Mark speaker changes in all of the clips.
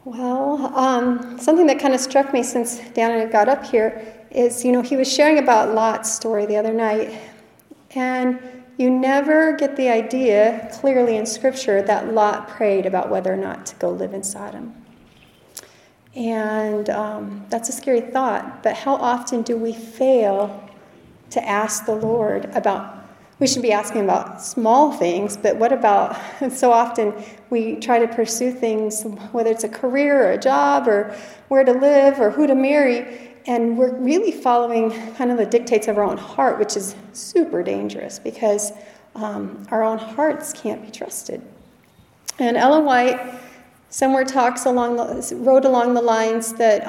Speaker 1: Well, something that kind of struck me since Dan and I got up here is, he was sharing about Lot's story the other night. And you never get the idea clearly in Scripture that Lot prayed about whether or not to go live in Sodom. And that's a scary thought. But how often do we fail to ask the Lord about, we should be asking about small things, but what about, so often we try to pursue things, whether it's a career or a job or where to live or who to marry, and we're really following kind of the dictates of our own heart, which is super dangerous because our own hearts can't be trusted. And Ellen White somewhere wrote along the lines that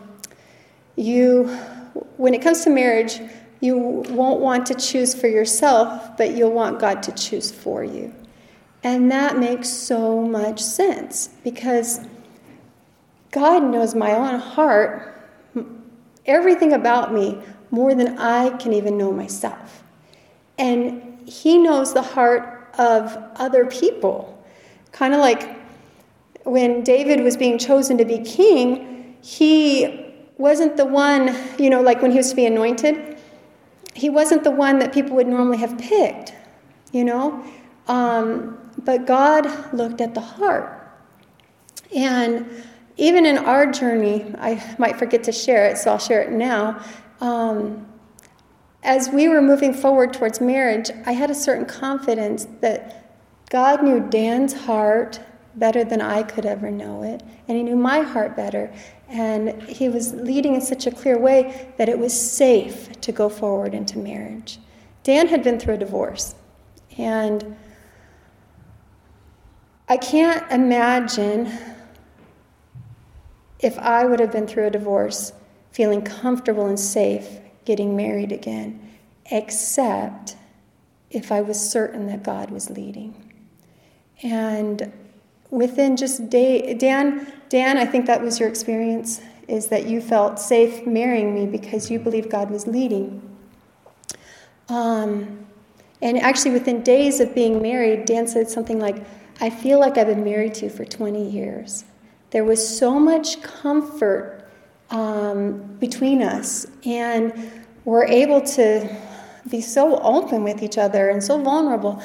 Speaker 1: when it comes to marriage, you won't want to choose for yourself, but you'll want God to choose for you. And that makes so much sense because God knows my own heart, everything about me, more than I can even know myself. And He knows the heart of other people. Kind of like when David was being chosen to be king, he wasn't the one, like when he was to be anointed, he wasn't the one that people would normally have picked, but God looked at the heart. And even in our journey, I might forget to share it, so I'll share it now. As we were moving forward towards marriage, I had a certain confidence that God knew Dan's heart better than I could ever know it, and He knew my heart better. And He was leading in such a clear way that it was safe to go forward into marriage. Dan had been through a divorce, and I can't imagine if I would have been through a divorce feeling comfortable and safe getting married again, except if I was certain that God was leading. And within just Dan, I think that was your experience, is that you felt safe marrying me because you believed God was leading. And actually within days of being married, Dan said something like, I feel like I've been married to you for 20 years. There was so much comfort between us, and we're able to be so open with each other and so vulnerable.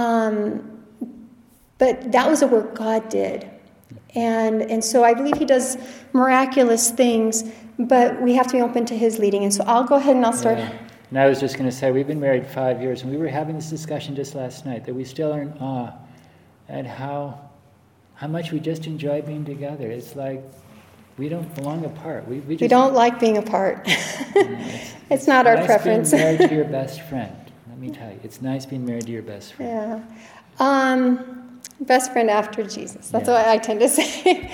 Speaker 1: But that was a work God did. And so I believe He does miraculous things, but we have to be open to His leading. And so I'll go ahead and I'll start.
Speaker 2: Yeah. And I was just going to say, we've been married 5 years, and we were having this discussion just last night, that we still are in awe at how much we just enjoy being together. It's like we don't belong apart. We
Speaker 1: don't like being apart. It's not our preference.
Speaker 2: Being married to your best friend. Let me tell you, it's nice being married to your best friend.
Speaker 1: Yeah. Best friend after Jesus. That's what I tend to say.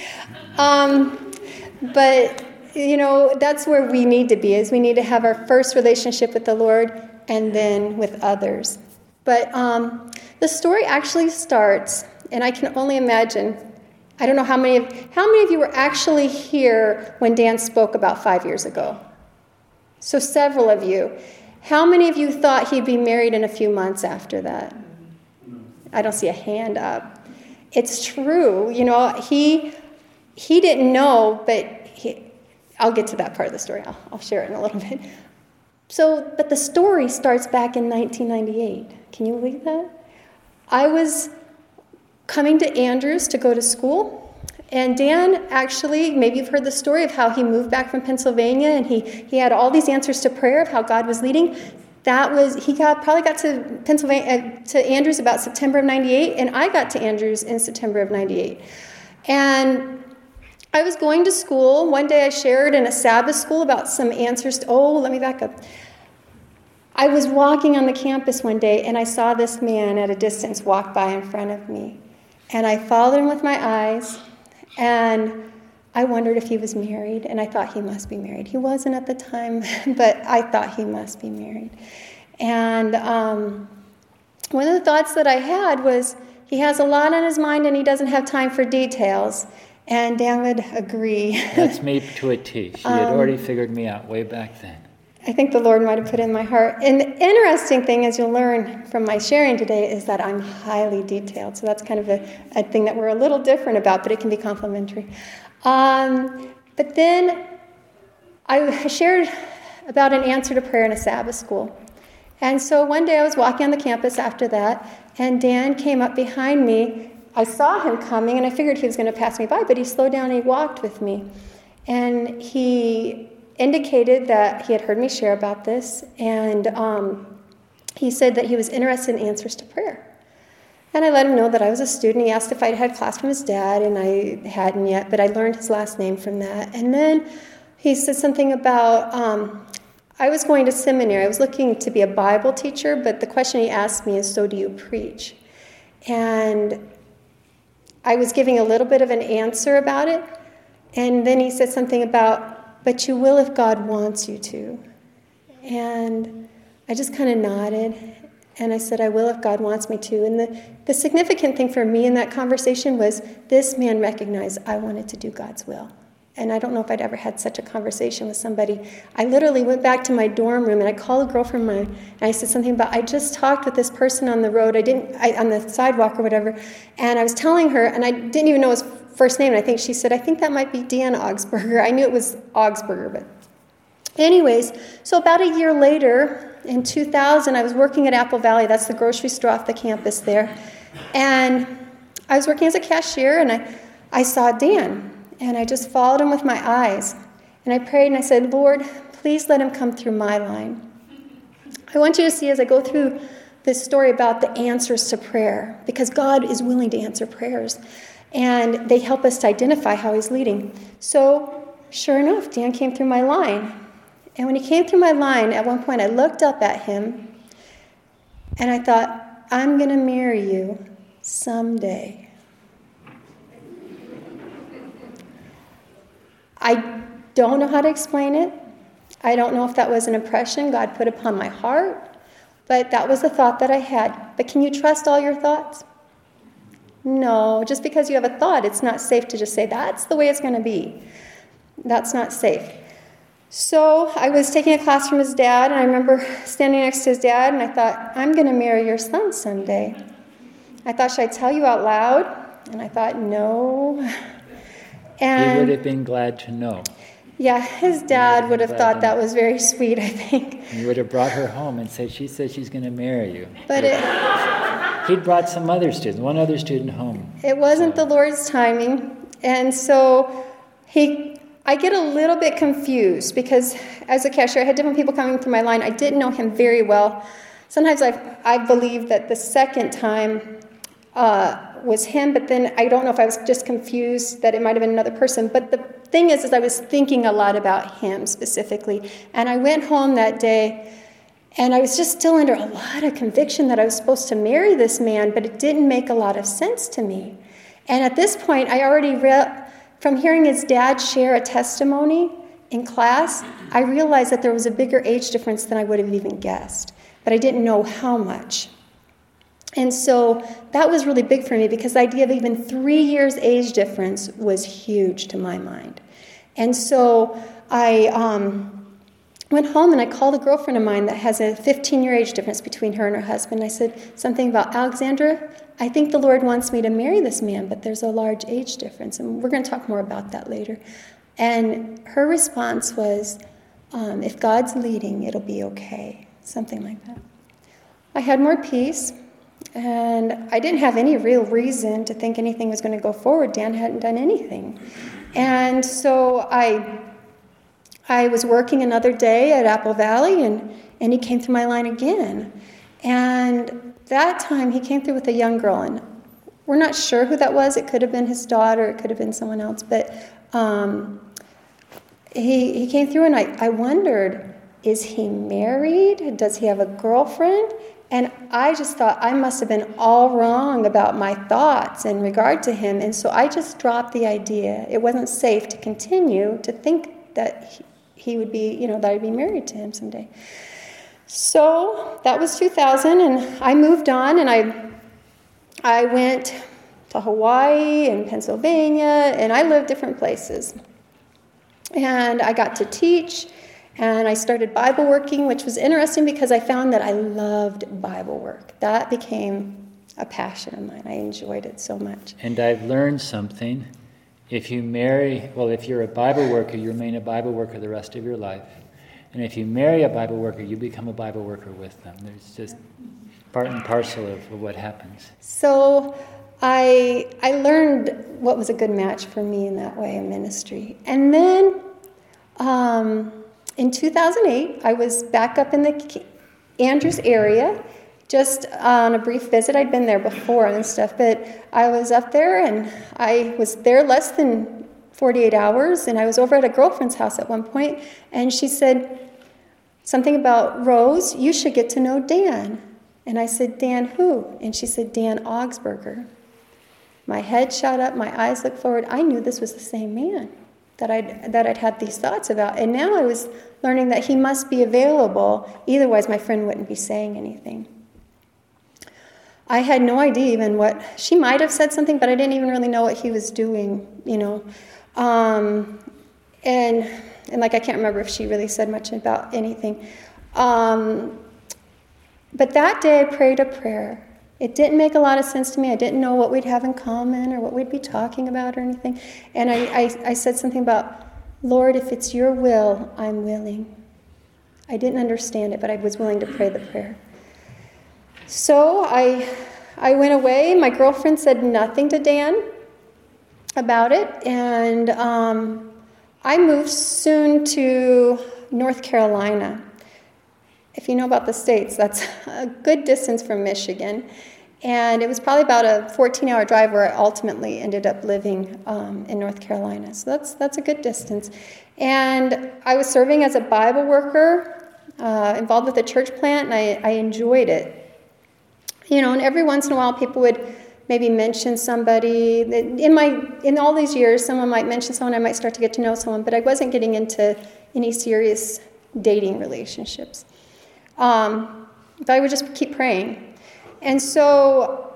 Speaker 1: But, that's where we need to be, is we need to have our first relationship with the Lord and then with others. But the story actually starts, and I can only imagine, I don't know how many of you were actually here when Dan spoke about 5 years ago? So several of you. How many of you thought he'd be married in a few months after that? I don't see a hand up. It's true. He didn't know, but I'll get to that part of the story. I'll share it in a little bit. But the story starts back in 1998. Can you believe that? I was coming to Andrews to go to school, and Dan actually, maybe you've heard the story of how he moved back from Pennsylvania, and he had all these answers to prayer of how God was leading. He probably got to Pennsylvania, to Andrews about September of 98, and I got to Andrews in September of 98. And I was going to school. One day I shared in a Sabbath school about some answers. Let me back up. I was walking on the campus one day, and I saw this man at a distance walk by in front of me. And I followed him with my eyes, and I wondered if he was married, and I thought he must be married. He wasn't at the time, but I thought he must be married. And one of the thoughts that I had was, he has a lot on his mind, and he doesn't have time for details. And Dan would agree.
Speaker 2: That's me to a T. She had already figured me out way back then.
Speaker 1: I think the Lord might have put in my heart. And the interesting thing, as you'll learn from my sharing today, is that I'm highly detailed. So that's kind of a thing that we're a little different about, but it can be complementary. But then I shared about an answer to prayer in a Sabbath school. And so one day I was walking on the campus after that, and Dan came up behind me. I saw him coming, and I figured he was going to pass me by, but he slowed down and he walked with me. And he indicated that he had heard me share about this, and he said that he was interested in answers to prayer. And I let him know that I was a student. He asked if I'd had class from his dad, and I hadn't yet, but I learned his last name from that. And then he said something about, I was going to seminary. I was looking to be a Bible teacher, but the question he asked me is, so do you preach? And I was giving a little bit of an answer about it, and then he said something about, but you will if God wants you to. And I just kind of nodded, and I said, I will if God wants me to. And the significant thing for me in that conversation was this man recognized I wanted to do God's will. And I don't know if I'd ever had such a conversation with somebody. I literally went back to my dorm room, and I called a girlfriend of mine, and I said something about, I just talked with this person on the road, on the sidewalk or whatever, and I was telling her, and I didn't even know his first name, and I think she said, I think that might be Dan Augsburger. I knew it was Augsburger, but anyways, so about a year later, in 2000, I was working at Apple Valley. That's the grocery store off the campus there. And I was working as a cashier, and I saw Dan. And I just followed him with my eyes. And I prayed, and I said, Lord, please let him come through my line. I want you to see as I go through this story about the answers to prayer, because God is willing to answer prayers. And they help us to identify how he's leading. So, sure enough, Dan came through my line. And when he came through my line, at one point I looked up at him, and I thought, I'm going to marry you someday. I don't know how to explain it. I don't know if that was an impression God put upon my heart, but that was the thought that I had. But can you trust all your thoughts? No, just because you have a thought, it's not safe to just say, that's the way it's going to be. That's not safe. So I was taking a class from his dad, and I remember standing next to his dad, and I thought, I'm going to marry your son someday. I thought, should I tell you out loud? And I thought, no. And
Speaker 2: he would have been glad to know.
Speaker 1: Yeah, his dad would have thought that was very sweet, I think.
Speaker 2: He would have brought her home and said, she said she's going to marry you.
Speaker 1: But
Speaker 2: he'd brought some other students, one other student home.
Speaker 1: It wasn't the Lord's timing. And so I get a little bit confused because as a cashier, I had different people coming through my line. I didn't know him very well. Sometimes I believe that the second time was him, but then I don't know if I was just confused that it might have been another person. But the thing is I was thinking a lot about him specifically. And I went home that day, and I was just still under a lot of conviction that I was supposed to marry this man, but it didn't make a lot of sense to me. And at this point, I already from hearing his dad share a testimony in class, I realized that there was a bigger age difference than I would have even guessed. But I didn't know how much. And so that was really big for me because the idea of even 3 years age difference was huge to my mind. And so I went home and I called a girlfriend of mine that has a 15-year age difference between her and her husband. I said something about, Alexandra, I think the Lord wants me to marry this man, but there's a large age difference. And we're going to talk more about that later. And her response was, if God's leading, it'll be okay. Something like that. I had more peace. And I didn't have any real reason to think anything was going to go forward. Dan hadn't done anything. And so I was working another day at Apple Valley, and he came through my line again. And that time he came through with a young girl, and we're not sure who that was. It could have been his daughter. It could have been someone else. But he came through, and I wondered, is he married? Does he have a girlfriend? And I just thought I must have been all wrong about my thoughts in regard to him. And so I just dropped the idea. It wasn't safe to continue to think that he would be, that I'd be married to him someday. So that was 2000, and I moved on, and I went to Hawaii and Pennsylvania, and I lived different places. And I got to teach. And I started Bible working, which was interesting because I found that I loved Bible work. That became a passion of mine. I enjoyed it so much.
Speaker 2: And I've learned something. if you're a Bible worker, you remain a Bible worker the rest of your life. And if you marry a Bible worker, you become a Bible worker with them. There's just part and parcel of what happens.
Speaker 1: So I learned what was a good match for me in that way in ministry. And then in 2008, I was back up in the Andrews area, just on a brief visit. I'd been there before and stuff, but I was up there, and I was there less than 48 hours, and I was over at a girlfriend's house at one point, and she said something about, Rose, you should get to know Dan. And I said, Dan who? And she said, Dan Augsburger. My head shot up, my eyes looked forward. I knew this was the same man that I'd had these thoughts about. And now I was learning that he must be available, otherwise my friend wouldn't be saying anything. I had no idea even what, she might have said something, but I didn't even really know what he was doing, And like, I can't remember if she really said much about anything. But that day I prayed a prayer. It didn't make a lot of sense to me. I didn't know what we'd have in common or what we'd be talking about or anything. And I said something about, Lord, if it's your will, I'm willing. I didn't understand it, but I was willing to pray the prayer. So I went away. My girlfriend said nothing to Dan about it. And I moved soon to North Carolina. If you know about the States, that's a good distance from Michigan. And it was probably about a 14-hour drive where I ultimately ended up living in North Carolina. So that's a good distance. And I was serving as a Bible worker, involved with a church plant, and I enjoyed it. And every once in a while people would maybe mention somebody. In all these years, someone might mention someone, I might start to get to know someone, but I wasn't getting into any serious dating relationships. But I would just keep praying. And so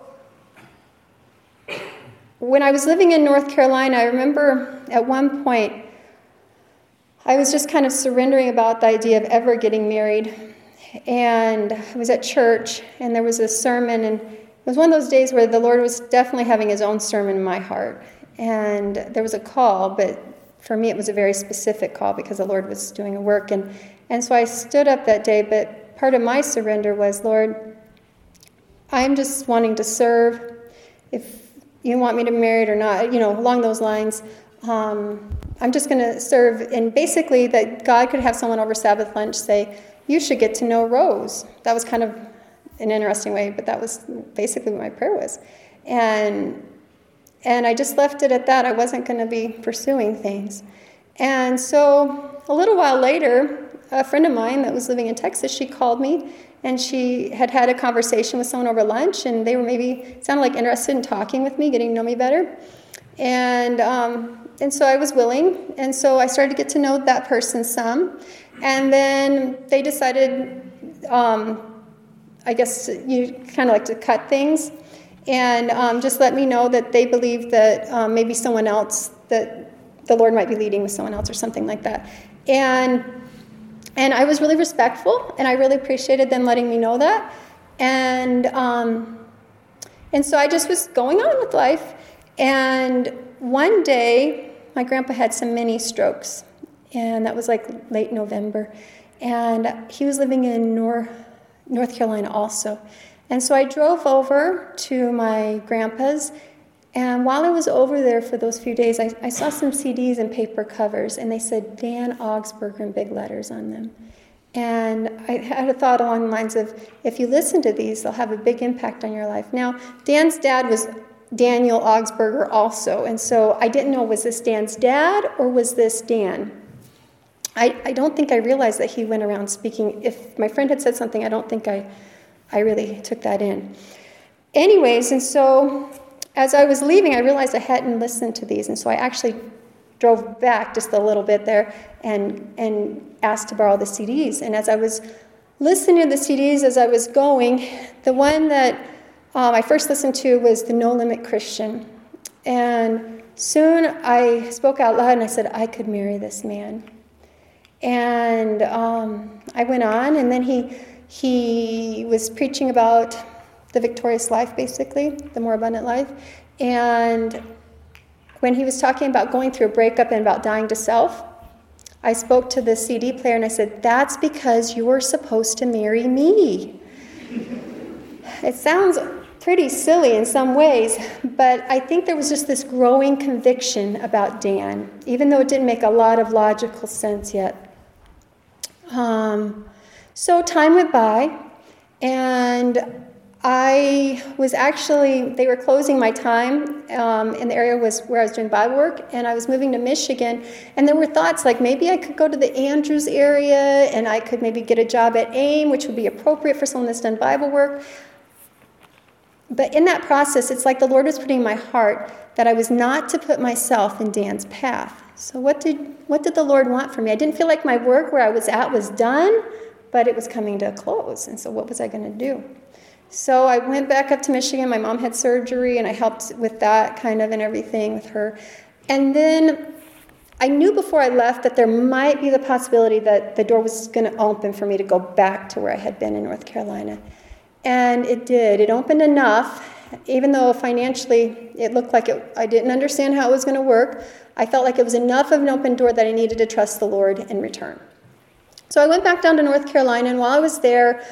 Speaker 1: when I was living in North Carolina, I remember at one point I was just kind of surrendering about the idea of ever getting married. And I was at church, and there was a sermon, and it was one of those days where the Lord was definitely having his own sermon in my heart. And there was a call, but for me it was a very specific call because the Lord was doing a work. And so I stood up that day, but part of my surrender was, Lord, I'm just wanting to serve. If you want me to marry it or not, along those lines, I'm just going to serve. And basically that God could have someone over Sabbath lunch say, you should get to know Rose. That was kind of an interesting way, but that was basically what my prayer was. And I just left it at that. I wasn't going to be pursuing things. And so a little while later, a friend of mine that was living in Texas, she called me, and she had a conversation with someone over lunch, and they were sounded like interested in talking with me, getting to know me better. And so I was willing, and so I started to get to know that person some. And then they decided, I guess you kind of like to cut things, and just let me know that they believed that maybe someone else, that the Lord might be leading with someone else or something like that. And I was really respectful, and I really appreciated them letting me know that. And so I just was going on with life. And one day, my grandpa had some mini strokes, and that was like late November. And he was living in North Carolina also. And so I drove over to my grandpa's, and while I was over there for those few days, I saw some CDs and paper covers, and they said Dan Augsburger in big letters on them. And I had a thought along the lines of, if you listen to these, they'll have a big impact on your life. Now, Dan's dad was Daniel Augsburger also, and so I didn't know, was this Dan's dad or was this Dan? I don't think I realized that he went around speaking. If my friend had said something, I don't think I really took that in. Anyways, and so as I was leaving, I realized I hadn't listened to these, and so I actually drove back just a little bit there and asked to borrow the CDs. And as I was listening to the CDs as I was going, the one that I first listened to was the No Limit Christian. And soon I spoke out loud and I said, I could marry this man. And I went on, and then he was preaching about the victorious life, basically, the more abundant life. And when he was talking about going through a breakup and about dying to self, I spoke to the CD player and I said, that's because you were supposed to marry me. It sounds pretty silly in some ways, but I think there was just this growing conviction about Dan, even though it didn't make a lot of logical sense yet. So time went by, and they were closing my time in the area where I was doing Bible work, and I was moving to Michigan, and there were thoughts like maybe I could go to the Andrews area, and I could maybe get a job at AIM, which would be appropriate for someone that's done Bible work. But in that process, it's like the Lord was putting in my heart that I was not to put myself in Dan's path. So what did the Lord want from me? I didn't feel like my work where I was at was done, but it was coming to a close. And so what was I going to do? So I went back up to Michigan. My mom had surgery, and I helped with that kind of and everything with her. And then I knew before I left that there might be the possibility that the door was going to open for me to go back to where I had been in North Carolina. And it did. It opened enough, even though financially it looked like I didn't understand how it was going to work. I felt like it was enough of an open door that I needed to trust the Lord and return. So I went back down to North Carolina, and while I was there,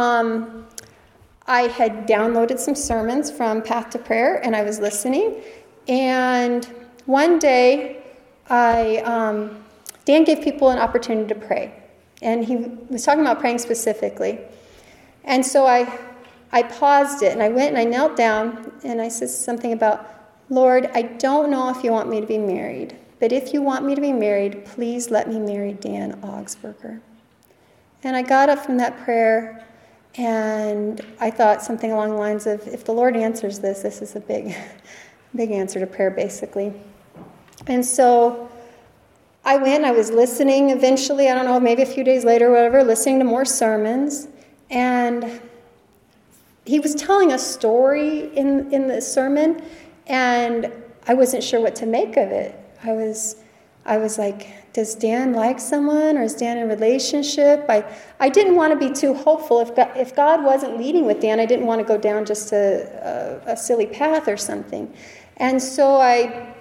Speaker 1: I had downloaded some sermons from Path to Prayer, and I was listening. And one day, Dan gave people an opportunity to pray. And he was talking about praying specifically. And so I paused it, and I went and I knelt down, and I said something about, Lord, I don't know if you want me to be married, but if you want me to be married, please let me marry Dan Augsburger. And I got up from that prayer, and I thought something along the lines of, if the Lord answers this is a big answer to prayer, basically. And so I went, I was listening eventually, I don't know, maybe a few days later or whatever, listening to more sermons. And he was telling a story in the sermon, and I wasn't sure what to make of it. I was like, does Dan like someone, or is Dan in a relationship? I didn't want to be too hopeful. If God wasn't leading with Dan, I didn't want to go down just a silly path or something. And so I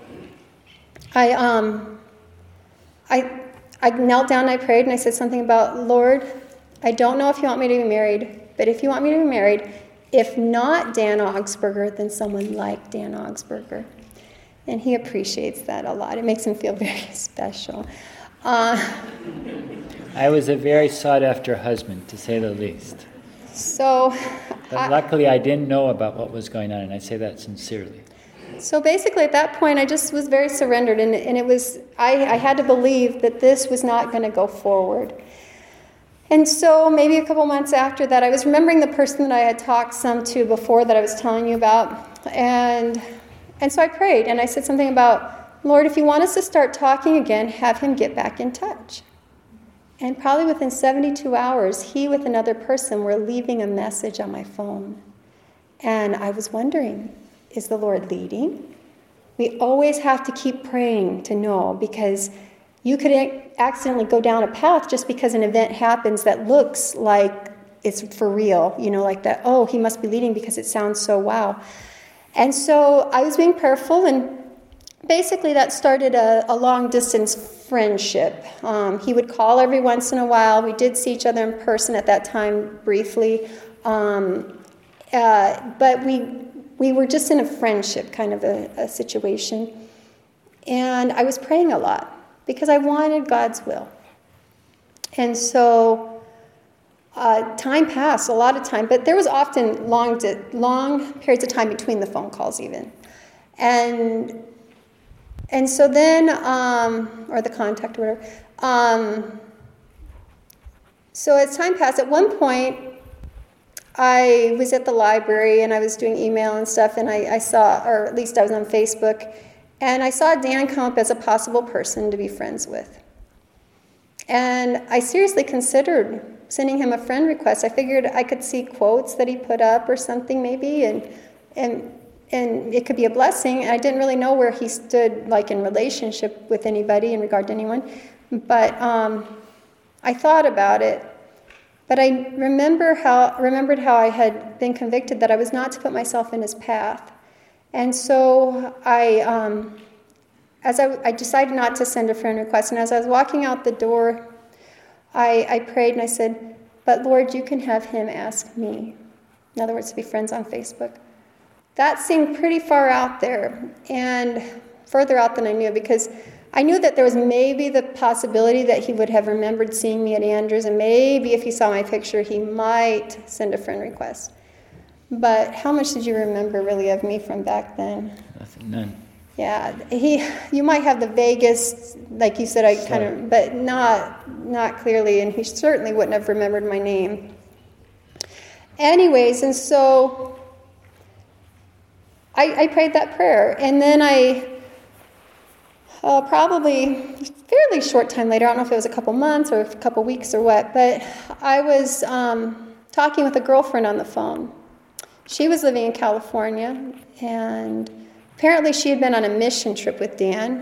Speaker 1: knelt down and I prayed, and I said something about, Lord, I don't know if you want me to be married, but if you want me to be married, if not Dan Augsburger, then someone like Dan Augsburger. And he appreciates that a lot. It makes him feel very special.
Speaker 2: I was a very sought-after husband, to say the least.
Speaker 1: So,
Speaker 2: but luckily, I didn't know about what was going on, and I say that sincerely.
Speaker 1: So basically, at that point, I just was very surrendered, and it was I had to believe that this was not going to go forward. And so maybe a couple months after that, I was remembering the person that I had talked some to before that I was telling you about. And so I prayed, and I said something about, Lord, if you want us to start talking again, have him get back in touch. And probably within 72 hours, he with another person were leaving a message on my phone. And I was wondering, is the Lord leading? We always have to keep praying to know, because you could accidentally go down a path just because an event happens that looks like it's for real, like that, oh, he must be leading because it sounds so wow. And so I was being prayerful, and basically that started a long-distance friendship. He would call every once in a while. We did see each other in person at that time briefly, but we were just in a friendship kind of a situation. And I was praying a lot, because I wanted God's will. And so time passed, a lot of time, but there was often long periods of time between the phone calls even. And so then, or the contact or whatever. So as time passed, at one point, I was at the library and I was doing email and stuff, and I saw, or at least I was on Facebook, and I saw Dan come up as a possible person to be friends with. And I seriously considered sending him a friend request. I figured I could see quotes that he put up or something maybe, and it could be a blessing. And I didn't really know where he stood, like in relationship with anybody in regard to anyone. But I thought about it. But I remembered how I had been convicted that I was not to put myself in his path. And so I as I decided not to send a friend request, and as I was walking out the door, I prayed and I said, but Lord, you can have him ask me. In other words, to be friends on Facebook. That seemed pretty far out there, and further out than I knew, because I knew that there was maybe the possibility that he would have remembered seeing me at Andrews, and maybe if he saw my picture, he might send a friend request. But how much did you remember really of me from back then?
Speaker 2: Nothing, none.
Speaker 1: Yeah, you might have the vaguest, like you said, but not clearly, and he certainly wouldn't have remembered my name. Anyways, and so I prayed that prayer, and then probably fairly short time later, I don't know if it was a couple months or a couple weeks or what, but I was talking with a girlfriend on the phone. She was living in California, and apparently she had been on a mission trip with Dan,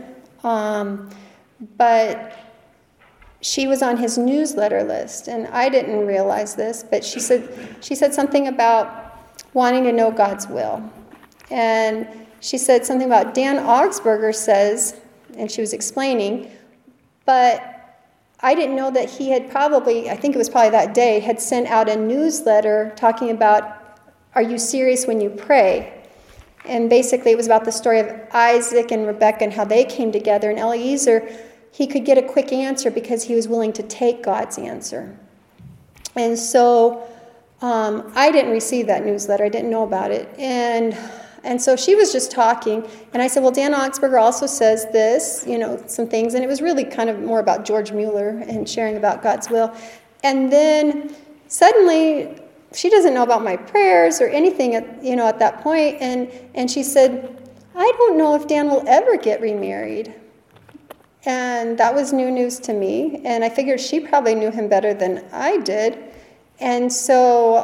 Speaker 1: but she was on his newsletter list, and I didn't realize this, but she said something about wanting to know God's will. And she said something about Dan Augsburger says, and she was explaining, but I didn't know that he had I think it was probably that day, had sent out a newsletter talking about, are you serious when you pray? And basically it was about the story of Isaac and Rebekah and how they came together. And Eliezer, he could get a quick answer because he was willing to take God's answer. And so I didn't receive that newsletter. I didn't know about it. And so she was just talking. And I said, well, Dan Augsburger also says this, some things. And it was really kind of more about George Mueller and sharing about God's will. And then suddenly she doesn't know about my prayers or anything at that point. And she said, I don't know if Dan will ever get remarried. And that was new news to me. And I figured she probably knew him better than I did. And so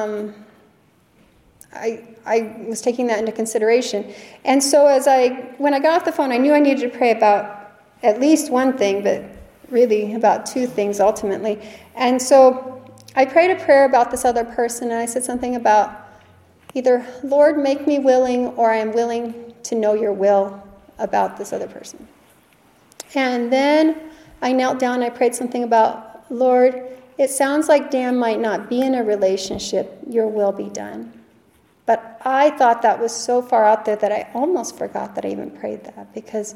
Speaker 1: I was taking that into consideration. And so when I got off the phone, I knew I needed to pray about at least one thing, but really about two things ultimately. And so I prayed a prayer about this other person, and I said something about either, Lord, make me willing, or I am willing to know your will about this other person. And then I knelt down and I prayed something about, Lord, it sounds like Dan might not be in a relationship. Your will be done. But I thought that was so far out there that I almost forgot that I even prayed that because,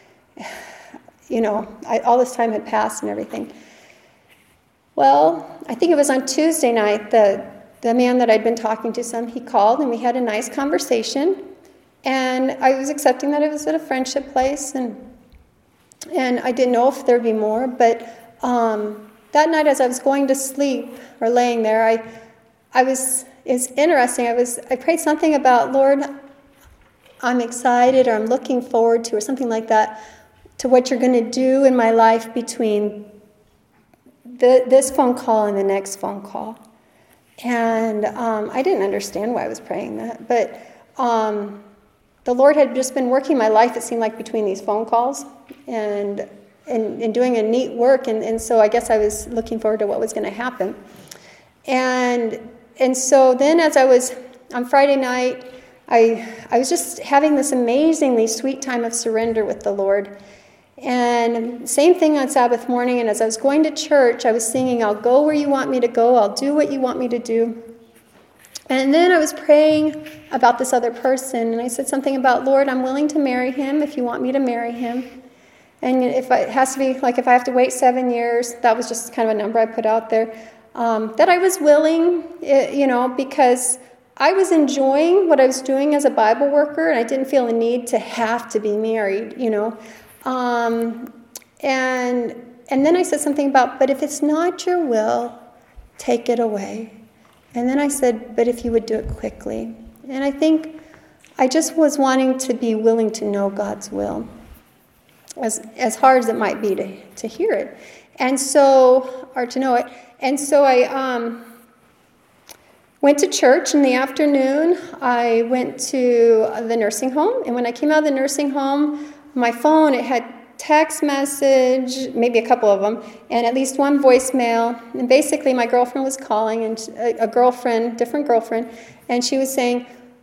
Speaker 1: all this time had passed and everything. Well, I think it was on Tuesday night, the man that I'd been talking to he called and we had a nice conversation. And I was accepting that it was at a friendship place and I didn't know if there'd be more. But that night as I was going to sleep or laying there, it's interesting. I prayed something about, Lord, I'm excited or I'm looking forward to or something like that to what you're going to do in my life between this phone call and the next phone call. And I didn't understand why I was praying that. But the Lord had just been working my life, it seemed like, between these phone calls and doing a neat work. And so I guess I was looking forward to what was going to happen. And so then as I was on Friday night, I was just having this amazingly sweet time of surrender with the Lord. And same thing on Sabbath morning. And as I was going to church, I was singing, I'll go where you want me to go. I'll do what you want me to do. And then I was praying about this other person. And I said something about, Lord, I'm willing to marry him if you want me to marry him. And if it has to be, like if I have to wait 7 years, that was just kind of a number I put out there. That I was willing, because I was enjoying what I was doing as a Bible worker, and I didn't feel a need to have to be married, And then I said something about, but if it's not your will, take it away. And then I said, but if you would do it quickly. And I think I just was wanting to be willing to know God's will, as hard as it might be to hear it, or to know it. And so I went to church in the afternoon. I went to the nursing home. And when I came out of the nursing home, my phone, it had text message, maybe a couple of them, and at least one voicemail. And basically my girlfriend was calling, and different girlfriend, and she was saying,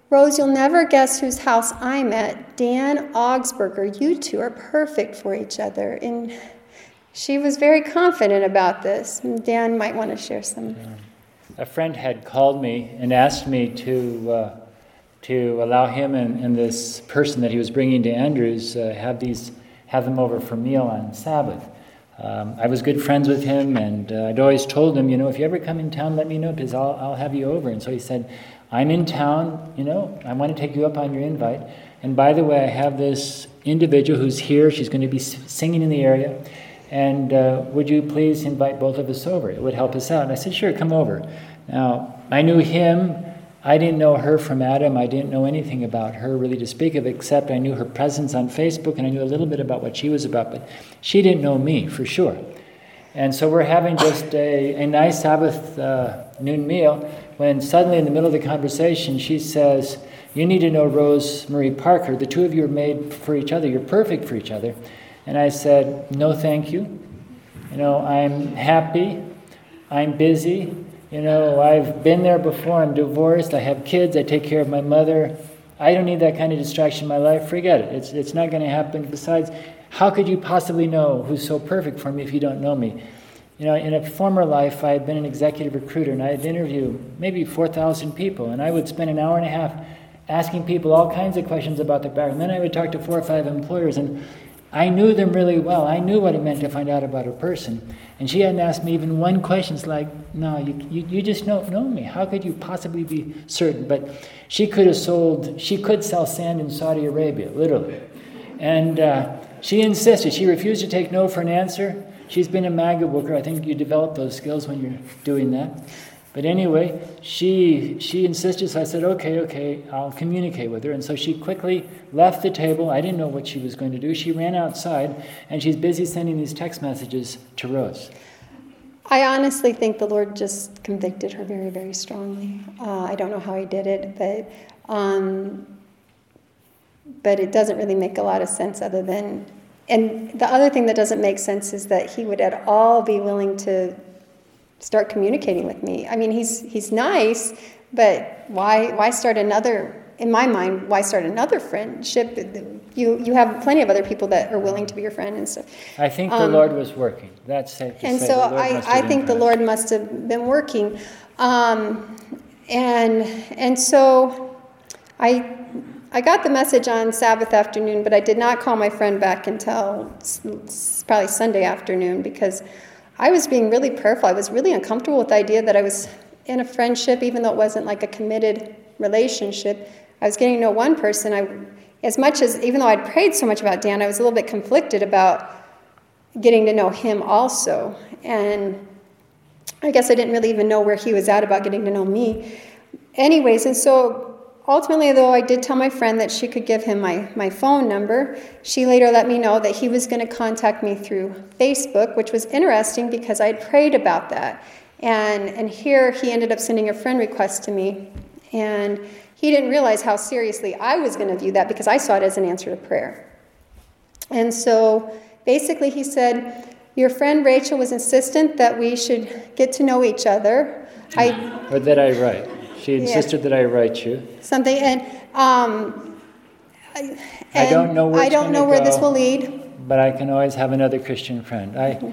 Speaker 1: Rose, you'll never guess whose house I'm at. Dan Augsburger, you two are perfect for each other. And she was very confident about this. Dan might want to share some.
Speaker 2: A friend had called me and asked me to allow him and this person that he was bringing to Andrews have them over for a meal on Sabbath. I was good friends with him, and I'd always told him, if you ever come in town, let me know, because I'll have you over. And so he said, I'm in town, I want to take you up on your invite. And by the way, I have this individual who's here. She's going to be singing in the area. And would you please invite both of us over? It would help us out. And I said, sure, come over. Now, I knew him. I didn't know her from Adam. I didn't know anything about her really to speak of, except I knew her presence on Facebook, and I knew a little bit about what she was about, but she didn't know me for sure. And so we're having just a nice Sabbath noon meal, when suddenly in the middle of the conversation she says, you need to know Rose Marie Parker. The two of you are made for each other. You're perfect for each other. And I said, no thank you. I'm happy. I'm busy. I've been there before. I'm divorced. I have kids. I take care of my mother. I don't need that kind of distraction in my life. Forget it. It's not going to happen. Besides, how could you possibly know who's so perfect for me if you don't know me? In a former life, I had been an executive recruiter, and I had interviewed maybe 4,000 people, and I would spend an hour and a half asking people all kinds of questions about their background. Then I would talk to 4 or 5 employers, and I knew them really well. I knew what it meant to find out about a person. And she hadn't asked me even one question. It's like, no, you just don't know me. How could you possibly be certain? But she could sell sand in Saudi Arabia, literally. And she insisted. She refused to take no for an answer. She's been a MAGA worker. I think you develop those skills when you're doing that. But anyway, she insisted, so I said, okay, I'll communicate with her. And so she quickly left the table. I didn't know what she was going to do. She ran outside, and she's busy sending these text messages to Rose.
Speaker 1: I honestly think the Lord just convicted her very, very strongly. I don't know how he did it, but it doesn't really make a lot of sense other than... And the other thing that doesn't make sense is that he would at all be willing to start communicating with me. I mean, he's nice, but why start another? In my mind, why start another friendship? You have plenty of other people that are willing to be your friend and stuff.
Speaker 2: I think the Lord was working. That's safe to say.
Speaker 1: And so I think the Lord must have been working, and so I got the message on Sabbath afternoon, but I did not call my friend back until probably Sunday afternoon, because I was being really prayerful. I was really uncomfortable with the idea that I was in a friendship, even though it wasn't like a committed relationship. I was getting to know one person. Even though I'd prayed so much about Dan, I was a little bit conflicted about getting to know him also. And I guess I didn't really even know where he was at about getting to know me. Anyways, and so ultimately, though, I did tell my friend that she could give him my phone number. She later let me know that he was going to contact me through Facebook, which was interesting because I had prayed about that. And here he ended up sending a friend request to me. And he didn't realize how seriously I was going to view that, because I saw it as an answer to prayer. And so basically he said, your friend Rachel was insistent that we should get to know each other.
Speaker 2: Or that I write. She insisted that I write you.
Speaker 1: Something, and
Speaker 2: I don't know
Speaker 1: where this will lead.
Speaker 2: But I can always have another Christian friend.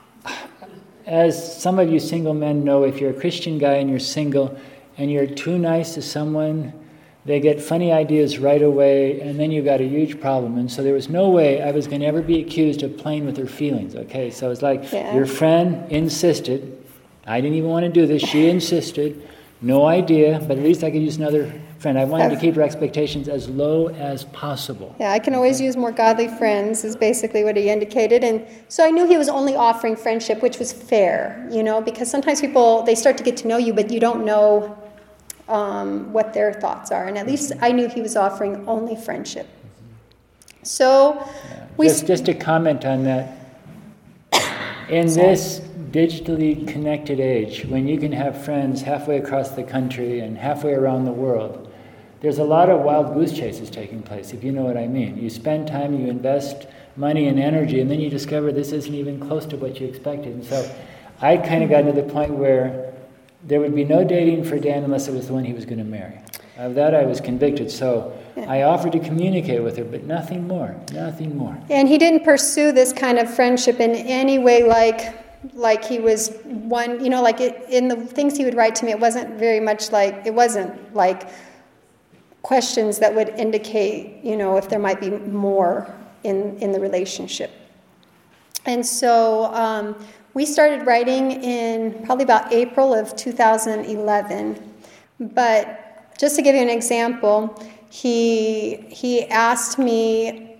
Speaker 2: As some of you single men know, if you're a Christian guy and you're single and you're too nice to someone, they get funny ideas right away, and then you've got a huge problem. And so there was no way I was going to ever be accused of playing with her feelings, okay? So it's like, your friend insisted. I didn't even want to do this. She insisted. No idea, but at least I could use another friend. I wanted to keep her expectations as low as possible.
Speaker 1: Yeah, I can always use more godly friends, is basically what he indicated. And so I knew he was only offering friendship, which was fair, because sometimes people, they start to get to know you, but you don't know what their thoughts are. And at least I knew he was offering only friendship. So
Speaker 2: just to comment on that, in this digitally connected age, when you can have friends halfway across the country and halfway around the world, there's a lot of wild goose chases taking place, if you know what I mean. You spend time, you invest money and energy, and then you discover this isn't even close to what you expected. And so I kind of got to the point where there would be no dating for Dan unless it was the one he was going to marry. Of that I was convicted. So I offered to communicate with her, but nothing more.
Speaker 1: And he didn't pursue this kind of friendship in any way like he was one, like in the things he would write to me, it wasn't like questions that would indicate, if there might be more in the relationship. And so we started writing in probably about April of 2011. But just to give you an example, he asked me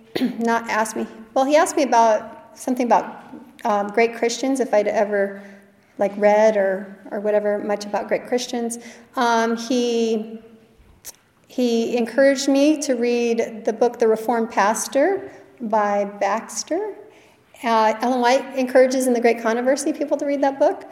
Speaker 1: about something about great Christians, if I'd ever read or whatever much about great Christians. He encouraged me to read the book The Reformed Pastor by Baxter. Ellen White encourages in The Great Controversy people to read that book.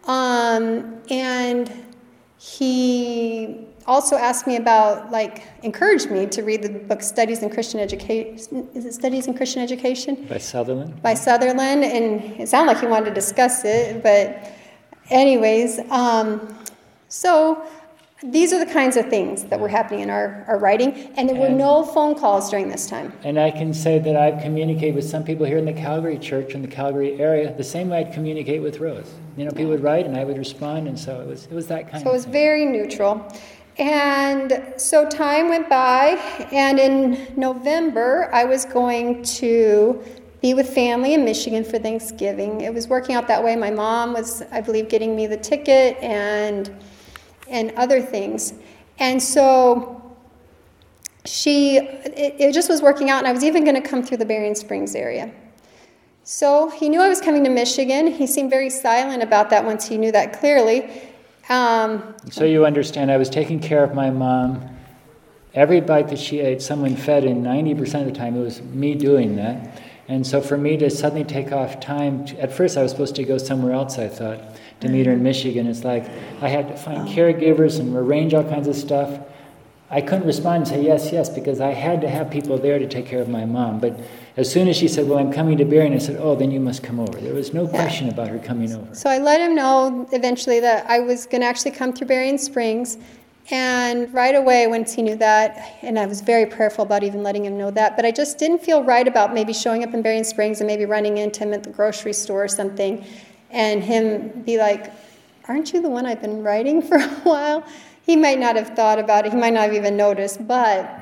Speaker 1: And he also asked me encouraged me to read the book Studies in Christian Education. Is it Studies in Christian Education?
Speaker 2: By Sutherland?
Speaker 1: By Sutherland, and it sounded like he wanted to discuss it, but anyways, so these are the kinds of things that were happening in our writing, and there were no phone calls during this time. And
Speaker 2: I can say that I've communicated with some people here in the Calgary church, in the Calgary area, the same way I'd communicate with Rose. People would write, and I would respond, and so it was that kind of thing. So it was
Speaker 1: very neutral. And so time went by, and in November, I was going to be with family in Michigan for Thanksgiving. It was working out that way. My mom was, I believe, getting me the ticket and other things. And so it just was working out, and I was even going to come through the Berrien Springs area. So he knew I was coming to Michigan. He seemed very silent about that once he knew that clearly.
Speaker 2: So you understand, I was taking care of my mom. Every bite that she ate, someone fed, and 90% of the time it was me doing that. And so for me to suddenly take off time, at first I was supposed to go somewhere else, I thought, to meet her in Michigan. It's like I had to find caregivers and arrange all kinds of stuff. I couldn't respond and say yes, because I had to have people there to take care of my mom. But as soon as she said, well, I'm coming to Berrien, I said, oh, then you must come over. There was no question about her coming over.
Speaker 1: So I let him know eventually that I was going to actually come through Berrien Springs. And right away, once he knew that, and I was very prayerful about even letting him know that, but I just didn't feel right about maybe showing up in Berrien Springs and maybe running into him at the grocery store or something, and him be like, aren't you the one I've been writing for a while? He might not have thought about it. He might not have even noticed, but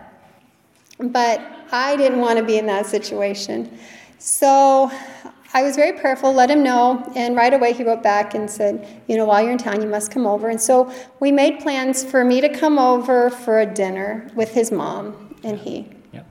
Speaker 1: I didn't want to be in that situation. So I was very prayerful, let him know, and right away he wrote back and said, while you're in town, you must come over. And so we made plans for me to come over for a dinner with his mom and he.
Speaker 2: Yep.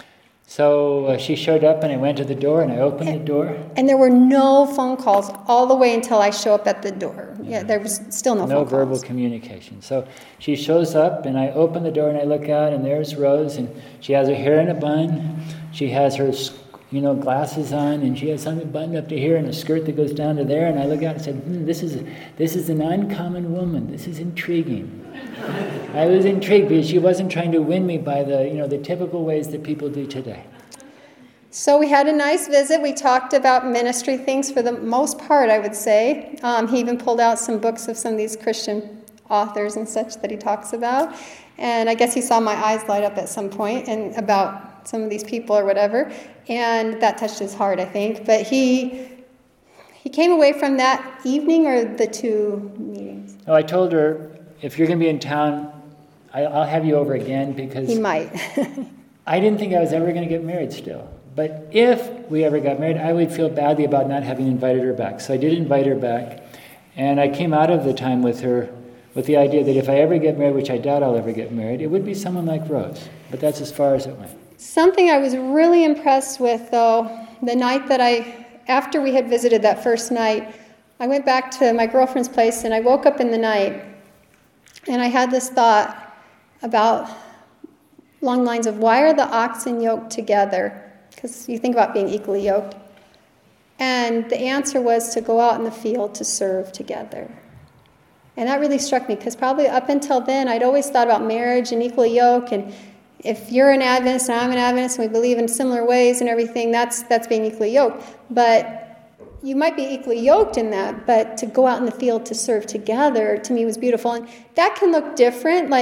Speaker 2: So she showed up, and I went to the door, and I opened the door.
Speaker 1: And there were no phone calls all the way until I show up at the door. Yeah, there was still no phone calls.
Speaker 2: No verbal communication. So she shows up, and I open the door, and I look out, and there's Rose, and she has her hair in a bun. She has her glasses on, and she has something buttoned up to here and a skirt that goes down to there. And I look out and said, this is an uncommon woman. This is intriguing. I was intrigued because she wasn't trying to win me by the typical ways that people do today.
Speaker 1: So we had a nice visit. We talked about ministry things for the most part, I would say. He even pulled out some books of some of these Christian authors and such that he talks about. And I guess he saw my eyes light up at some point and about some of these people or whatever. And that touched his heart, I think. But he came away from that evening or the two meetings.
Speaker 2: Oh, I told her, if you're going to be in town, I'll have you over again because...
Speaker 1: He might.
Speaker 2: I didn't think I was ever going to get married still. But if we ever got married, I would feel badly about not having invited her back. So I did invite her back. And I came out of the time with her with the idea that if I ever get married, which I doubt I'll ever get married, it would be someone like Rose. But that's as far as it went.
Speaker 1: Something I was really impressed with, though, the night that after we had visited that first night, I went back to my girlfriend's place and I woke up in the night and I had this thought about along the lines of, why are the oxen yoked together? Because you think about being equally yoked. And the answer was to go out in the field to serve together. And that really struck me because probably up until then I'd always thought about marriage and equally yoked, and if you're an Adventist and I'm an Adventist and we believe in similar ways and everything, that's being equally yoked. But you might be equally yoked in that, but to go out in the field to serve together, to me, was beautiful. And that can look different. Like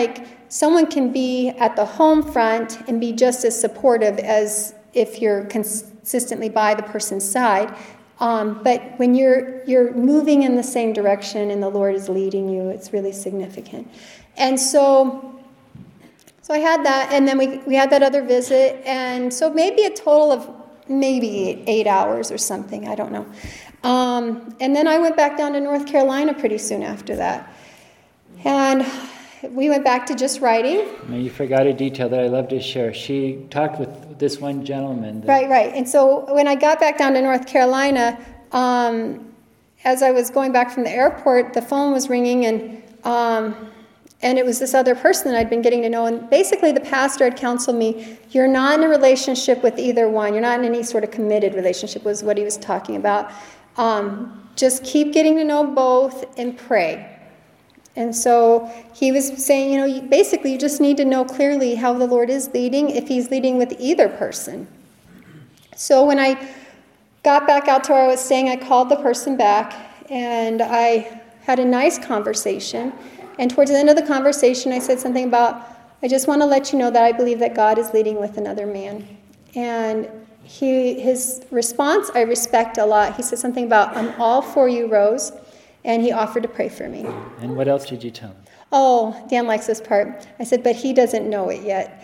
Speaker 1: someone can be at the home front and be just as supportive as if you're consistently by the person's side. But when you're moving in the same direction and the Lord is leading you, it's really significant. And so I had that, and then we had that other visit, and so maybe a total of maybe 8 hours or something, I don't know. And then I went back down to North Carolina pretty soon after that. And we went back to just writing.
Speaker 2: Now, you forgot a detail that I love to share. She talked with this one gentleman.
Speaker 1: Right. And so when I got back down to North Carolina, as I was going back from the airport, the phone was ringing, and it was this other person that I'd been getting to know. And basically the pastor had counseled me, you're not in a relationship with either one. You're not in any sort of committed relationship, was what he was talking about. Just keep getting to know both and pray. And so he was saying, basically you just need to know clearly how the Lord is leading, if he's leading with either person. So when I got back out to where I was staying, I called the person back, and I had a nice conversation. And towards the end of the conversation, I said something about, I just want to let you know that I believe that God is leading with another man. And his response I respect a lot. He said something about, I'm all for you, Rose. And he offered to pray for me.
Speaker 2: And what else did you tell him?
Speaker 1: Oh, Dan likes this part. I said, but he doesn't know it yet.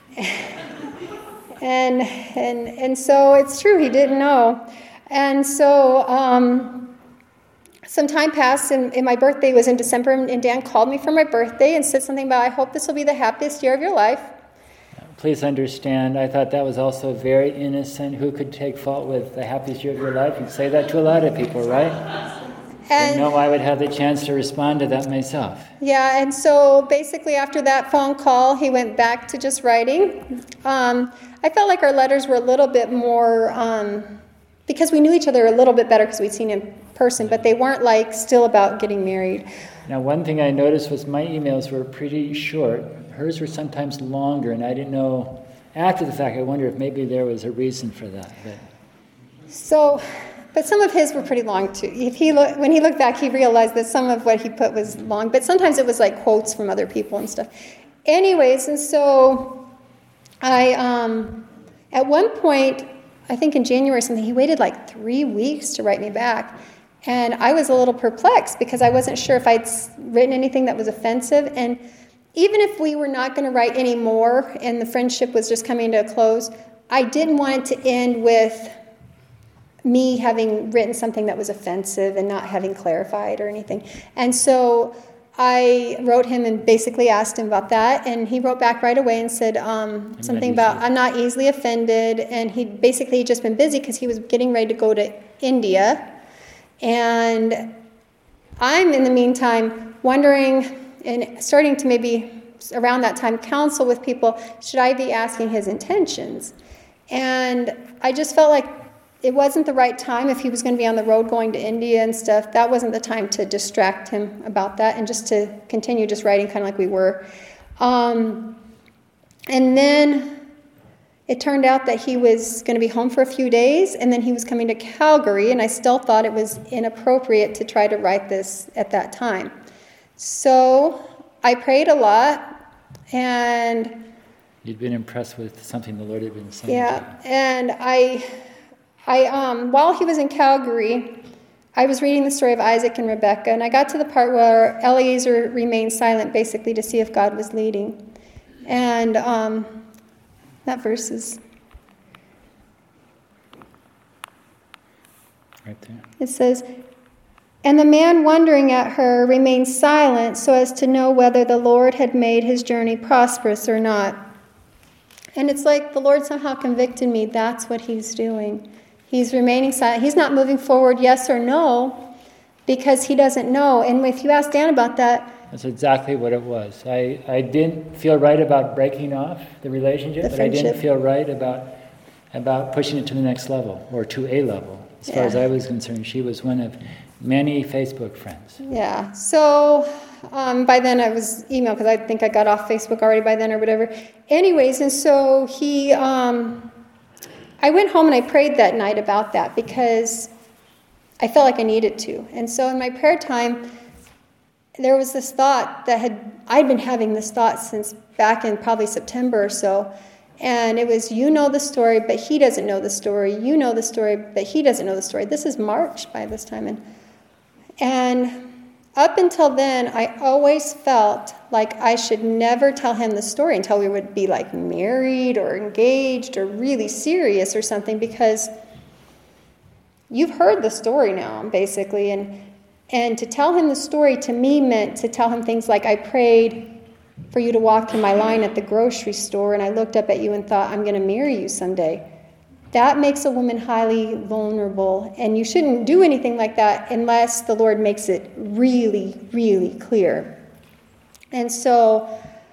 Speaker 1: and so it's true, he didn't know. And so some time passed, and my birthday was in December, and Dan called me for my birthday and said something about, I hope this will be the happiest year of your life.
Speaker 2: Please understand, I thought that was also very innocent. Who could take fault with the happiest year of your life? You'd say that to a lot of people, right? And I would have the chance to respond to that myself. Yeah,
Speaker 1: and so basically after that phone call, he went back to just writing. I felt like our letters were a little bit more, because we knew each other a little bit better because we'd seen in person, but they weren't like still about getting married.
Speaker 2: Now, one thing I noticed was my emails were pretty short. Hers were sometimes longer, and I didn't know, after the fact, I wonder if maybe there was a reason for that.
Speaker 1: But some of his were pretty long too. When he looked back, he realized that some of what he put was long, but sometimes it was like quotes from other people and stuff. Anyways, and so I, at one point, I think in January or something, he waited like 3 weeks to write me back. And I was a little perplexed because I wasn't sure if I'd written anything that was offensive. And even if we were not going to write any more and the friendship was just coming to a close, I didn't want it to end with me having written something that was offensive and not having clarified or anything. And so I wrote him and basically asked him about that, and he wrote back right away and said something about, I'm not easily offended, and he'd basically just been busy because he was getting ready to go to India. And I'm, in the meantime, wondering and starting to maybe around that time counsel with people, should I be asking his intentions? And I just felt like it wasn't the right time if he was going to be on the road going to India and stuff. That wasn't the time to distract him about that and just to continue just writing kind of like we were. And then it turned out that he was going to be home for a few days, and then he was coming to Calgary, and I still thought it was inappropriate to try to write this at that time. So I prayed a lot, and
Speaker 2: you'd been impressed with something the Lord had been saying.
Speaker 1: Yeah, and I while he was in Calgary, I was reading the story of Isaac and Rebekah, and I got to the part where Eliezer remained silent, basically to see if God was leading. And that verse is
Speaker 2: right there.
Speaker 1: It says, and the man wondering at her remained silent so as to know whether the Lord had made his journey prosperous or not. And it's like the Lord somehow convicted me that's what he's doing. He's remaining silent. He's not moving forward, yes or no, because he doesn't know. And if you ask Dan about that...
Speaker 2: That's exactly what it was. I didn't feel right about breaking off the relationship, but I didn't feel right about pushing it to the next level, or to a level. As far as I was concerned, she was one of many Facebook friends.
Speaker 1: Yeah. So by then I was emailed, because I think I got off Facebook already by then or whatever. Anyways, and so he... I went home and I prayed that night about that because I felt like I needed to. And so in my prayer time, there was this thought I'd been having this thought since back in probably September or so. And it was, you know the story, but he doesn't know the story. You know the story, but he doesn't know the story. This is March by this time. And up until then, I always felt like I should never tell him the story until we would be like married or engaged or really serious or something, because you've heard the story now, basically. And to tell him the story to me meant to tell him things like, I prayed for you to walk through my line at the grocery store, and I looked up at you and thought, I'm going to marry you someday. That makes a woman highly vulnerable, and you shouldn't do anything like that unless the Lord makes it really, really clear. And so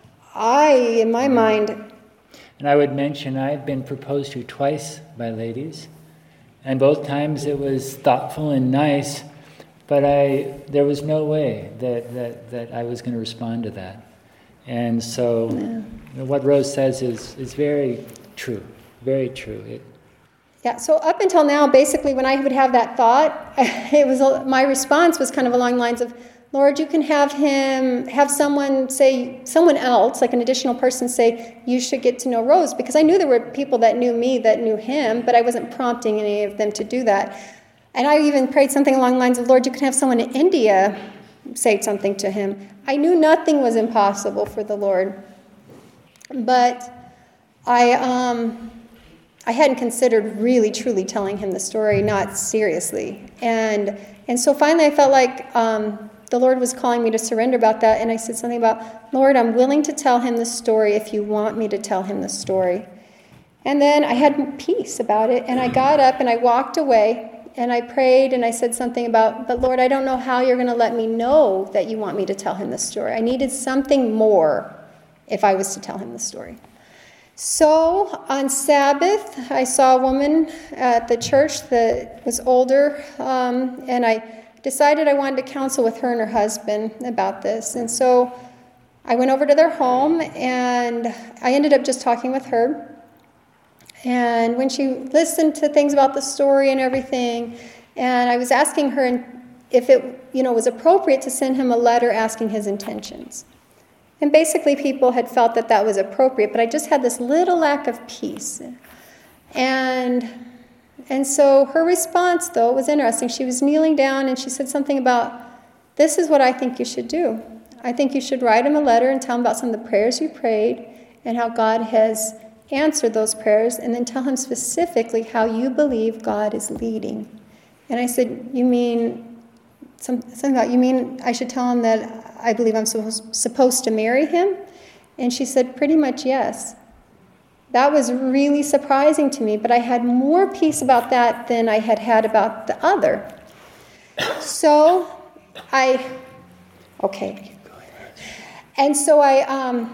Speaker 1: in my mind...
Speaker 2: And I would mention I've been proposed to twice by ladies, and both times it was thoughtful and nice, but there was no way that I was going to respond to that. And so what Rose says is very true, very true.
Speaker 1: So up until now, basically, when I would have that thought, my response was kind of along the lines of, Lord, you can have someone else, like an additional person say, you should get to know Rose, because I knew there were people that knew me that knew him, but I wasn't prompting any of them to do that. And I even prayed something along the lines of, Lord, you can have someone in India say something to him. I knew nothing was impossible for the Lord, but I hadn't considered really, truly telling him the story, not seriously. And so finally I felt like the Lord was calling me to surrender about that, and I said something about, Lord, I'm willing to tell him the story if you want me to tell him the story. And then I had peace about it, and I got up and I walked away, and I prayed, and I said something about, but Lord, I don't know how you're going to let me know that you want me to tell him the story. I needed something more if I was to tell him the story. So on Sabbath, I saw a woman at the church that was older, and I decided I wanted to counsel with her and her husband about this. And so I went over to their home, and I ended up just talking with her. And when she listened to things about the story and everything, and I was asking her if it was appropriate to send him a letter asking his intentions. And basically people had felt that was appropriate, but I just had this little lack of peace. And so her response, though, was interesting. She was kneeling down and she said something about, this is what I think you should do. I think you should write him a letter and tell him about some of the prayers you prayed and how God has answered those prayers, and then tell him specifically how you believe God is leading. And I said, you mean something about, you mean I should tell him that I believe I'm supposed to marry him? And she said, pretty much yes. That was really surprising to me, but I had more peace about that than I had about the other. So And so I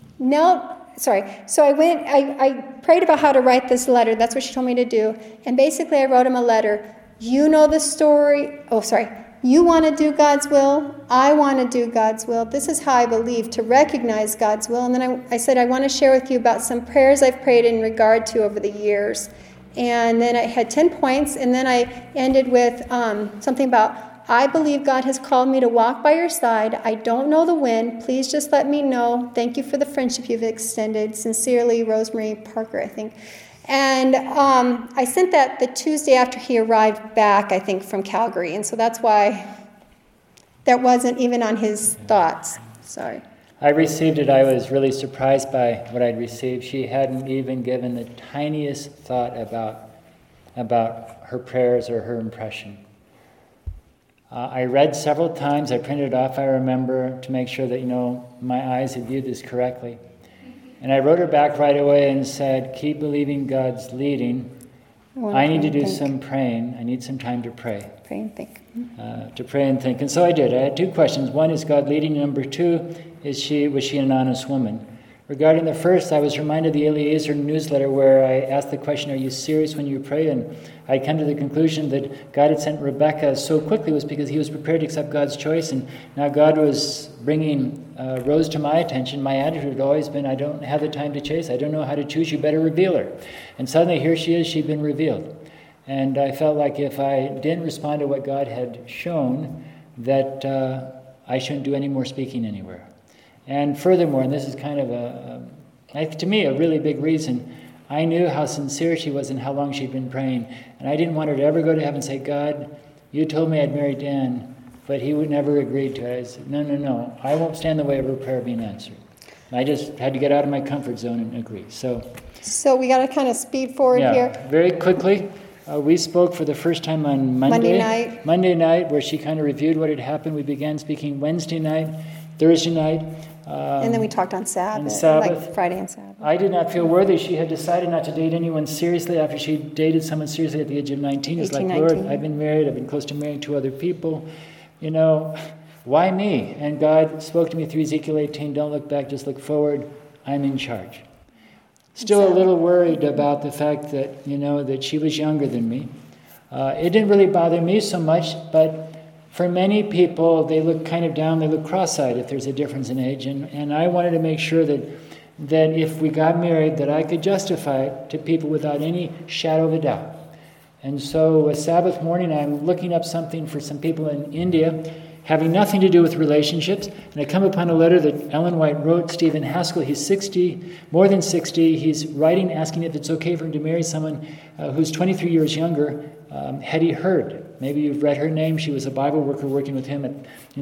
Speaker 1: prayed about how to write this letter. That's what she told me to do. And basically I wrote him a letter. You know the story. You want to do God's will. I want to do God's will. This is how I believe, to recognize God's will. And then I said, I want to share with you about some prayers I've prayed in regard to over the years. And then I had 10 points. And then I ended with something about, I believe God has called me to walk by your side. I don't know the when. Please just let me know. Thank you for the friendship you've extended. Sincerely, Rosemary Parker, I think. And I sent that the Tuesday after he arrived back, I think, from Calgary. And so that's why that wasn't even on his thoughts. Sorry.
Speaker 2: I received it. I was really surprised by what I'd received. She hadn't even given the tiniest thought about her prayers or her impression. I read several times. I printed it off, I remember, to make sure that, my eyes had viewed this correctly. And I wrote her back right away and said, keep believing God's leading. I need to do some praying. I need some time to pray.
Speaker 1: Pray and think.
Speaker 2: To pray and think. And so I did. I had 2 questions. One, is God leading? Number 2, was she an honest woman? Regarding the first, I was reminded of the Eliezer newsletter where I asked the question, are you serious when you pray? And I come to the conclusion that God had sent Rebecca so quickly was because he was prepared to accept God's choice. And now God was bringing Rose to my attention. My attitude had always been, I don't have the time to chase. I don't know how to choose. You better reveal her. And suddenly here she is. She'd been revealed. And I felt like if I didn't respond to what God had shown, that I shouldn't do any more speaking anywhere. And furthermore, and this is kind of to me, a really big reason, I knew how sincere she was and how long she'd been praying. And I didn't want her to ever go to heaven and say, God, you told me I'd marry Dan, but he would never agree to it. I said, no, I won't stand in the way of her prayer being answered. I just had to get out of my comfort zone and agree. So
Speaker 1: we got to kind of speed forward here.
Speaker 2: Very quickly, we spoke for the first time on Monday night, where she kind of reviewed what had happened. We began speaking Wednesday night, Thursday night.
Speaker 1: And then we talked on Sabbath, like Friday and Sabbath.
Speaker 2: I did not feel worthy. She had decided not to date anyone seriously after she dated someone seriously at the age of 19. It's like, Lord, I've been married. I've been close to marrying 2 other people. Why me? And God spoke to me through Ezekiel 18, don't look back, just look forward. I'm in charge. Still a little worried about the fact that, that she was younger than me. It didn't really bother me so much, but for many people, they look kind of down, they look cross-eyed if there's a difference in age. And I wanted to make sure that if we got married, that I could justify it to people without any shadow of a doubt. And so a Sabbath morning, I'm looking up something for some people in India, having nothing to do with relationships, and I come upon a letter that Ellen White wrote. Stephen Haskell, he's 60, more than 60. He's writing, asking if it's okay for him to marry someone who's 23 years younger, Hetty Hurd. Maybe you've read her name. She was a Bible worker working with him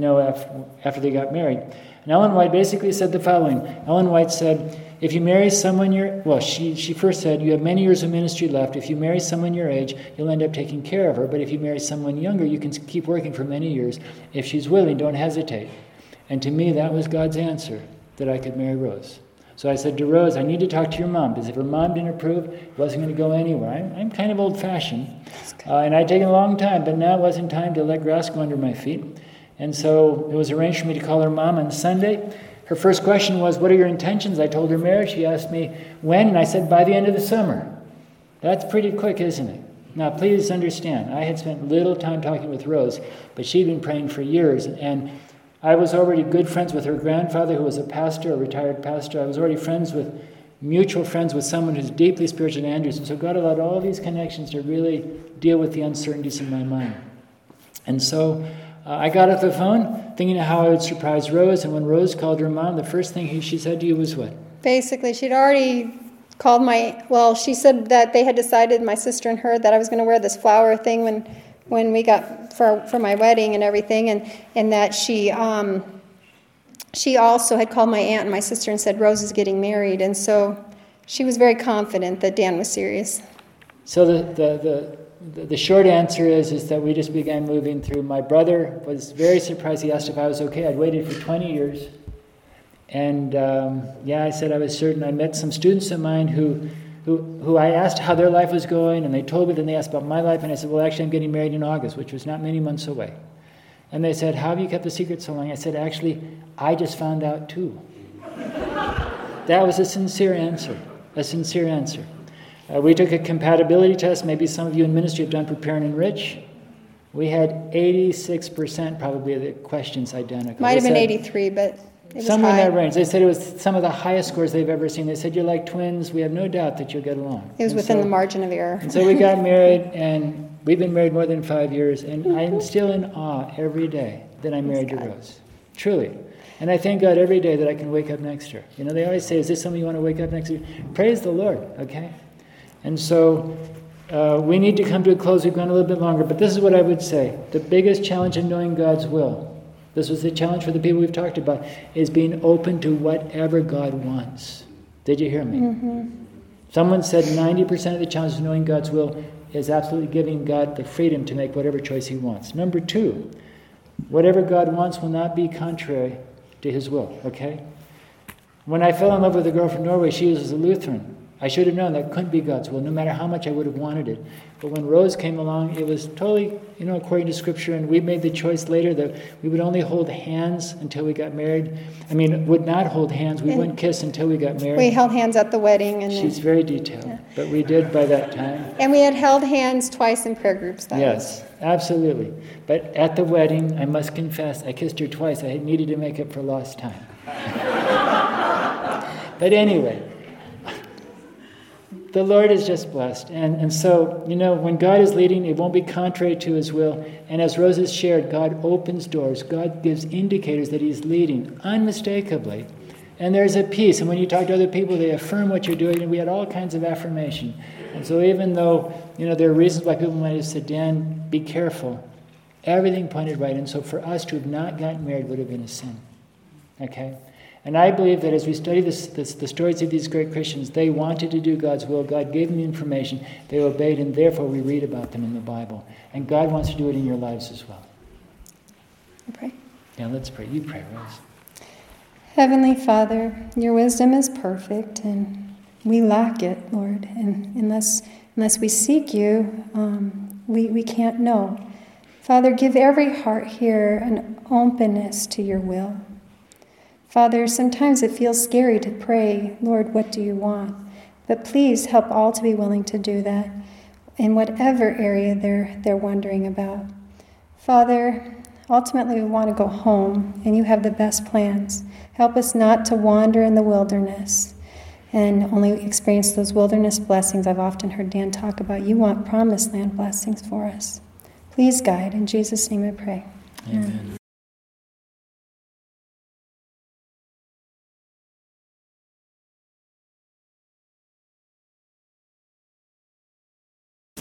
Speaker 2: after they got married. And Ellen White basically said the following. Ellen White said, if you marry someone she first said, you have many years of ministry left. If you marry someone your age, you'll end up taking care of her. But if you marry someone younger, you can keep working for many years. If she's willing, don't hesitate. And to me, that was God's answer, that I could marry Rose. So I said to Rose, I need to talk to your mom, because if her mom didn't approve, it wasn't going to go anywhere. I'm kind of old-fashioned, and I'd taken a long time, but now it wasn't time to let grass go under my feet. And so it was arranged for me to call her mom on Sunday. Her first question was, what are your intentions? I told her marriage. She asked me when, and I said, by the end of the summer. That's pretty quick, isn't it? Now, please understand, I had spent little time talking with Rose, but she'd been praying for years, and I was already good friends with her grandfather, who was a pastor, a retired pastor. I was already mutual friends with someone who's deeply spiritual in Andrews, and so God allowed all these connections to really deal with the uncertainties in my mind. And so I got off the phone thinking of how I would surprise Rose, and when Rose called her mom, the first thing she said to you was what?
Speaker 1: Basically, she'd already called she said that they had decided, my sister and her, that I was going to wear this flower thing when we got for my wedding and everything, and that she also had called my aunt and my sister and said Rose is getting married, and so she was very confident that Dan was serious.
Speaker 2: So the short answer is that we just began moving through. My brother was very surprised. He asked if I was okay. I'd waited for 20 years. And I said I was certain. I met some students of mine who I asked how their life was going, and they told me, then they asked about my life, and I said, well, actually, I'm getting married in August, which was not many months away. And they said, how have you kept the secret so long? I said, actually, I just found out too. That was a sincere answer. We took a compatibility test. Maybe some of you in ministry have done Prepare and Enrich. We had 86% probably of the questions identical.
Speaker 1: Might have been 83, but it was
Speaker 2: somewhere
Speaker 1: high.
Speaker 2: in that range. They said it was some of the highest scores they've ever seen. They said, you're like twins. We have no doubt that you'll get along.
Speaker 1: It was within the margin of error.
Speaker 2: And so we got married, and we've been married more than 5 years, and I'm still in awe every day that I'm married to Rose. Truly. And I thank God every day that I can wake up next to her. They always say, is this something you want to wake up next to? Praise the Lord, okay? And so we need to come to a close. We've gone a little bit longer, but this is what I would say. The biggest challenge in knowing God's will, this was the challenge for the people we've talked about, is being open to whatever God wants. Did you hear me?
Speaker 1: Mm-hmm.
Speaker 2: Someone said 90% of the challenge of knowing God's will is absolutely giving God the freedom to make whatever choice he wants. Number 2, whatever God wants will not be contrary to his will, okay? When I fell in love with a girl from Norway, she was a Lutheran. I should have known that couldn't be God's will, no matter how much I would have wanted it. But when Rose came along, it was totally, according to Scripture, and we made the choice later that we would only hold hands until we got married. Would not hold hands. We wouldn't kiss until we got married.
Speaker 1: We held hands at the wedding.
Speaker 2: She's very detailed, but we did by that time.
Speaker 1: And we had held hands twice in prayer groups.
Speaker 2: Yes, absolutely. But at the wedding, I must confess, I kissed her twice. I needed to make up for lost time. But anyway, the Lord is just blessed. And so, when God is leading, it won't be contrary to his will. And as Rose has shared, God opens doors. God gives indicators that he's leading unmistakably. And there's a peace. And when you talk to other people, they affirm what you're doing. And we had all kinds of affirmation. And so even though, there are reasons why people might have said, Dan, be careful. Everything pointed right. And so for us to have not gotten married would have been a sin. Okay? And I believe that as we study the stories of these great Christians, they wanted to do God's will. God gave them the information. They obeyed, and therefore we read about them in the Bible. And God wants to do it in your lives as well.
Speaker 1: You pray?
Speaker 2: Yeah, let's pray. You pray, Rose.
Speaker 1: Heavenly Father, your wisdom is perfect, and we lack it, Lord. And unless we seek you, we can't know. Father, give every heart here an openness to your will. Father, sometimes it feels scary to pray, Lord, what do you want? But please help all to be willing to do that in whatever area they're wondering about. Father, ultimately we want to go home, and you have the best plans. Help us not to wander in the wilderness and only experience those wilderness blessings I've often heard Dan talk about. You want promised land blessings for us. Please guide. In Jesus' name I pray.
Speaker 2: Amen.